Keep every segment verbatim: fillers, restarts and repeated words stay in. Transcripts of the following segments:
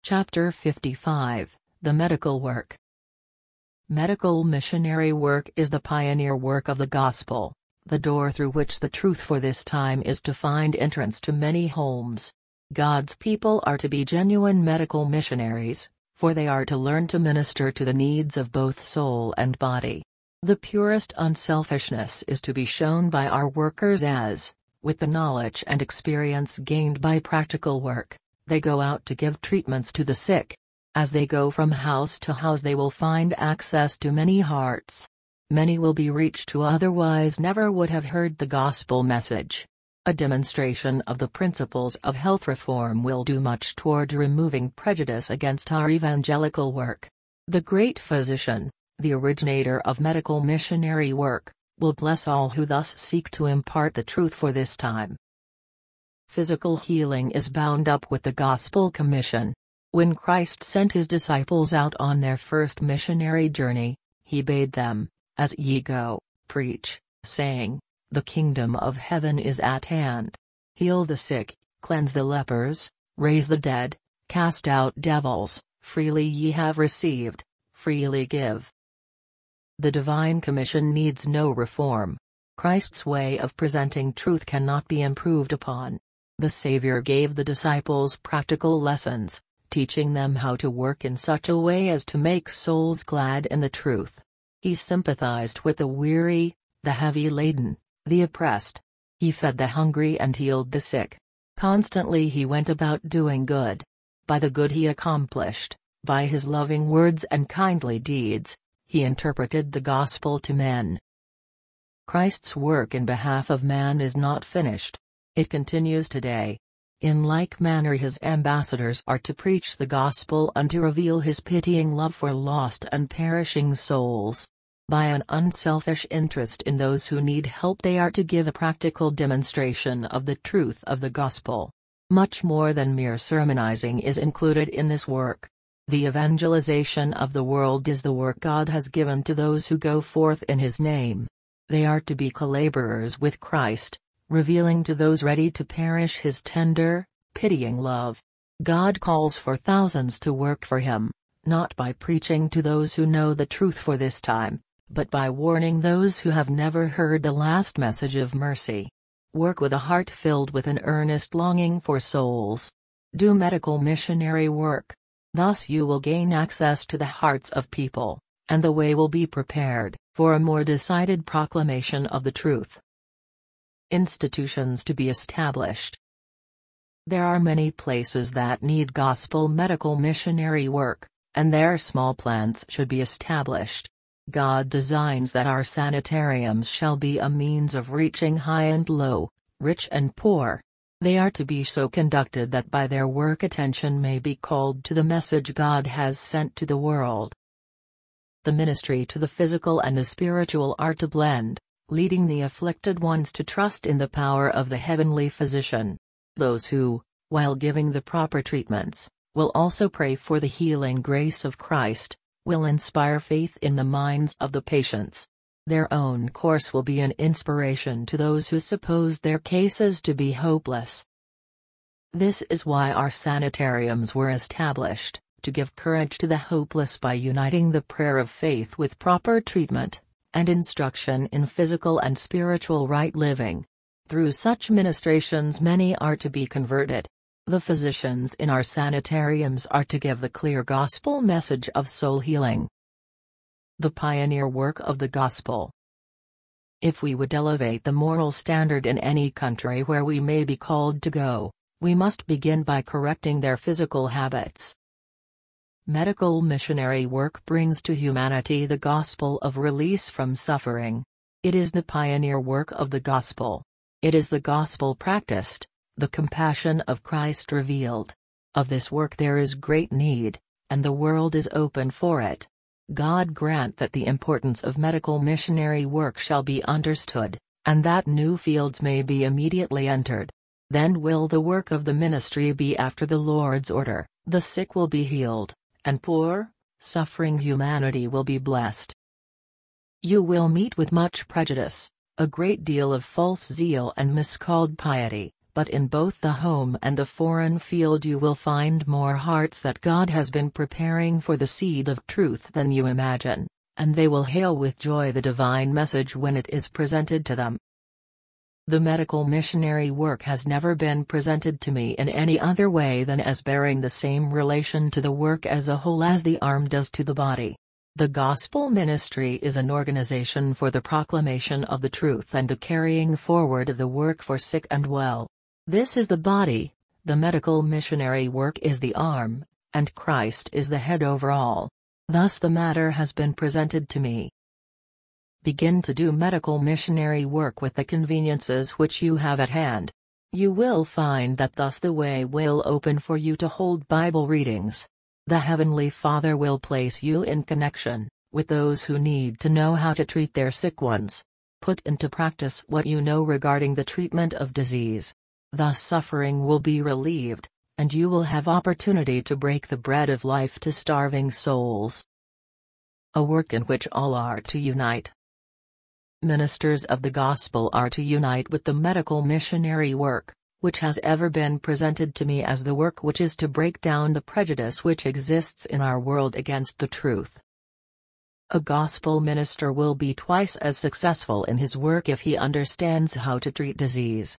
Chapter fifty-five, The Medical Work. Medical missionary work is the pioneer work of the gospel, the door through which the truth for this time is to find entrance to many homes. God's people are to be genuine medical missionaries, for they are to learn to minister to the needs of both soul and body. The purest unselfishness is to be shown by our workers as, with the knowledge and experience gained by practical work, they go out to give treatments to the sick. As they go from house to house, they will find access to many hearts. Many will be reached who otherwise never would have heard the gospel message. A demonstration of the principles of health reform will do much toward removing prejudice against our evangelical work. The great physician, the originator of medical missionary work, will bless all who thus seek to impart the truth for this time. Physical healing is bound up with the gospel commission. When Christ sent his disciples out on their first missionary journey, he bade them, "As ye go, preach, saying, The kingdom of heaven is at hand. Heal the sick, cleanse the lepers, raise the dead, cast out devils, freely ye have received, freely give." The divine commission needs no reform. Christ's way of presenting truth cannot be improved upon. The Savior gave the disciples practical lessons, teaching them how to work in such a way as to make souls glad in the truth. He sympathized with the weary, the heavy laden, the oppressed. He fed the hungry and healed the sick. Constantly he went about doing good. By the good he accomplished, by his loving words and kindly deeds, he interpreted the gospel to men. Christ's work in behalf of man is not finished. It continues today. In like manner his ambassadors are to preach the gospel and to reveal his pitying love for lost and perishing souls. By an unselfish interest in those who need help they are to give a practical demonstration of the truth of the gospel. Much more than mere sermonizing is included in this work. The evangelization of the world is the work God has given to those who go forth in his name. They are to be collaborers with Christ, revealing to those ready to perish his tender, pitying love. God calls for thousands to work for him, not by preaching to those who know the truth for this time, but by warning those who have never heard the last message of mercy. Work with a heart filled with an earnest longing for souls. Do medical missionary work. Thus you will gain access to the hearts of people, and the way will be prepared for a more decided proclamation of the truth. Institutions to be established. There are many places that need gospel medical missionary work, and their small plants should be established. God designs that our sanitariums shall be a means of reaching high and low, rich and poor. They are to be so conducted that by their work attention may be called to the message God has sent to the world. The ministry to the physical and the spiritual are to blend, leading the afflicted ones to trust in the power of the heavenly physician. Those who, while giving the proper treatments, will also pray for the healing grace of Christ, will inspire faith in the minds of the patients. Their own course will be an inspiration to those who suppose their cases to be hopeless. This is why our sanitariums were established, to give courage to the hopeless by uniting the prayer of faith with proper treatment, and instruction in physical and spiritual right living. Through such ministrations many are to be converted. The physicians in our sanitariums are to give the clear gospel message of soul healing. The pioneer work of the gospel. If we would elevate the moral standard in any country where we may be called to go, we must begin by correcting their physical habits. Medical missionary work brings to humanity the gospel of release from suffering. It is the pioneer work of the gospel. It is the gospel practiced, the compassion of Christ revealed. Of this work there is great need, and the world is open for it. God grant that the importance of medical missionary work shall be understood, and that new fields may be immediately entered. Then will the work of the ministry be after the Lord's order, the sick will be healed, and poor, suffering humanity will be blessed. You will meet with much prejudice, a great deal of false zeal and miscalled piety, but in both the home and the foreign field you will find more hearts that God has been preparing for the seed of truth than you imagine, and they will hail with joy the divine message when it is presented to them. The medical missionary work has never been presented to me in any other way than as bearing the same relation to the work as a whole as the arm does to the body. The gospel ministry is an organization for the proclamation of the truth and the carrying forward of the work for sick and well. This is the body, the medical missionary work is the arm, and Christ is the head over all. Thus the matter has been presented to me. Begin to do medical missionary work with the conveniences which you have at hand. You will find that thus the way will open for you to hold Bible readings. The Heavenly Father will place you in connection with those who need to know how to treat their sick ones. Put into practice what you know regarding the treatment of disease. Thus suffering will be relieved, and you will have opportunity to break the bread of life to starving souls. A work in which all are to unite. Ministers of the gospel are to unite with the medical missionary work, which has ever been presented to me as the work which is to break down the prejudice which exists in our world against the truth. A gospel minister will be twice as successful in his work if he understands how to treat disease.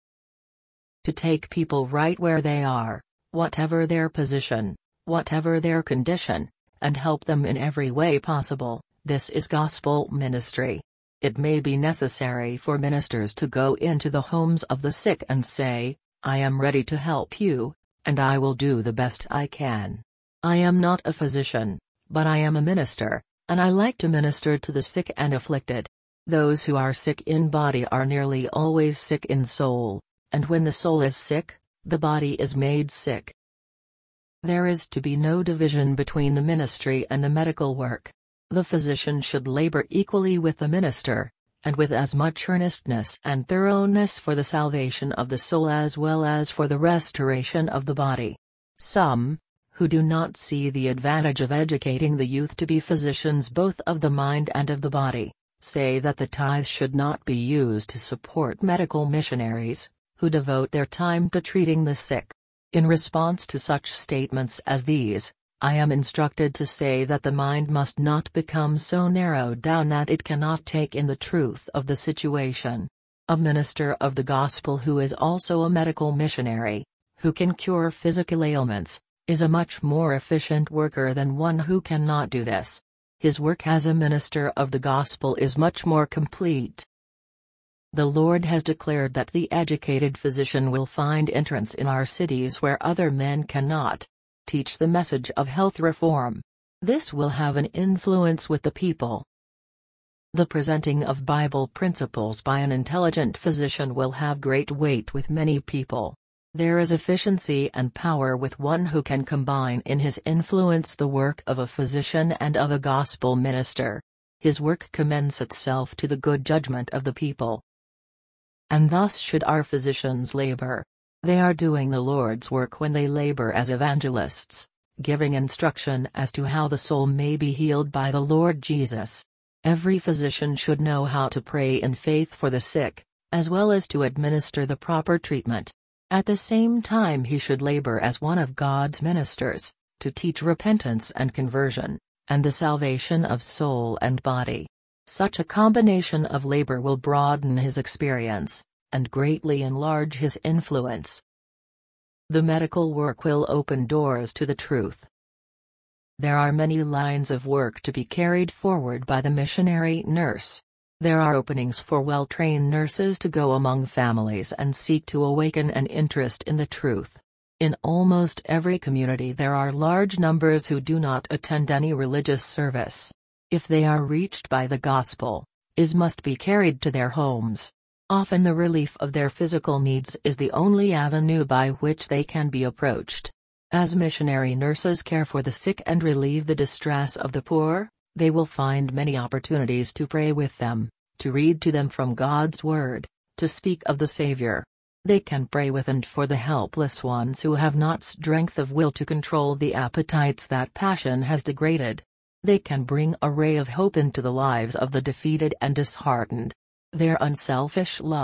To take people right where they are, whatever their position, whatever their condition, and help them in every way possible, this is gospel ministry. It may be necessary for ministers to go into the homes of the sick and say, I am ready to help you, and I will do the best I can. I am not a physician, but I am a minister, and I like to minister to the sick and afflicted. Those who are sick in body are nearly always sick in soul, and when the soul is sick, the body is made sick. There is to be no division between the ministry and the medical work. The physician should labor equally with the minister, and with as much earnestness and thoroughness for the salvation of the soul as well as for the restoration of the body. Some, who do not see the advantage of educating the youth to be physicians both of the mind and of the body, say that the tithe should not be used to support medical missionaries, who devote their time to treating the sick. In response to such statements as these, I am instructed to say that the mind must not become so narrowed down that it cannot take in the truth of the situation. A minister of the gospel who is also a medical missionary, who can cure physical ailments, is a much more efficient worker than one who cannot do this. His work as a minister of the gospel is much more complete. The Lord has declared that the educated physician will find entrance in our cities where other men cannot. Teach the message of health reform. This will have an influence with the people. The presenting of Bible principles by an intelligent physician will have great weight with many people. There is efficiency and power with one who can combine in his influence the work of a physician and of a gospel minister. His work commends itself to the good judgment of the people. And thus should our physicians labor. They are doing the Lord's work when they labor as evangelists, giving instruction as to how the soul may be healed by the Lord Jesus. Every physician should know how to pray in faith for the sick, as well as to administer the proper treatment. At the same time he should labor as one of God's ministers, to teach repentance and conversion, and the salvation of soul and body. Such a combination of labor will broaden his experience, and greatly enlarge his influence. The medical work will open doors to the truth. There are many lines of work to be carried forward by the missionary nurse. There are openings for well-trained nurses to go among families and seek to awaken an interest in the truth. In almost every community there are large numbers who do not attend any religious service. If they are reached by the gospel, it must be carried to their homes. Often the relief of their physical needs is the only avenue by which they can be approached. As missionary nurses care for the sick and relieve the distress of the poor, they will find many opportunities to pray with them, to read to them from God's Word, to speak of the Savior. They can pray with and for the helpless ones who have not strength of will to control the appetites that passion has degraded. They can bring a ray of hope into the lives of the defeated and disheartened. Their unselfish love,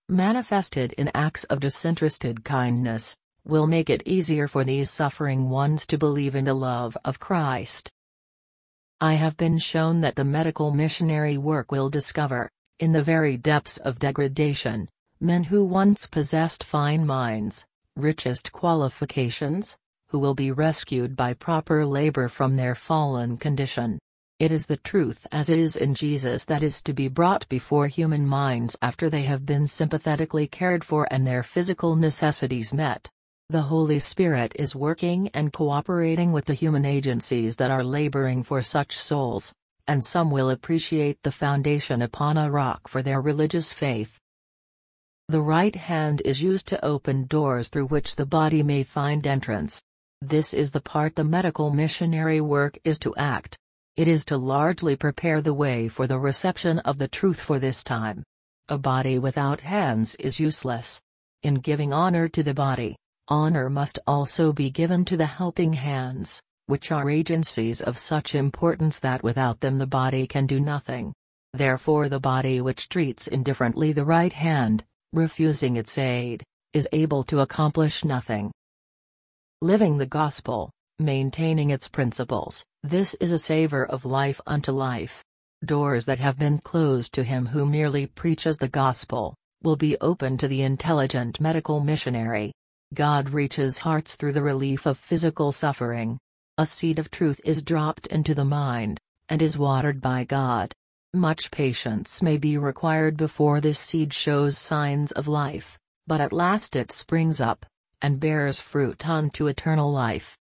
manifested in acts of disinterested kindness, will make it easier for these suffering ones to believe in the love of Christ. I have been shown that the medical missionary work will discover, in the very depths of degradation, men who once possessed fine minds, richest qualifications, who will be rescued by proper labor from their fallen condition. It is the truth as it is in Jesus that is to be brought before human minds after they have been sympathetically cared for and their physical necessities met. The Holy Spirit is working and cooperating with the human agencies that are laboring for such souls, and some will appreciate the foundation upon a rock for their religious faith. The right hand is used to open doors through which the body may find entrance. This is the part the medical missionary work is to act. It is to largely prepare the way for the reception of the truth for this time. A body without hands is useless. In giving honor to the body, honor must also be given to the helping hands, which are agencies of such importance that without them the body can do nothing. Therefore the body which treats indifferently the right hand, refusing its aid, is able to accomplish nothing. Living the gospel, maintaining its principles, this is a savor of life unto life. Doors that have been closed to him who merely preaches the gospel, will be open to the intelligent medical missionary. God reaches hearts through the relief of physical suffering. A seed of truth is dropped into the mind, and is watered by God. Much patience may be required before this seed shows signs of life, but at last it springs up, and bears fruit unto eternal life.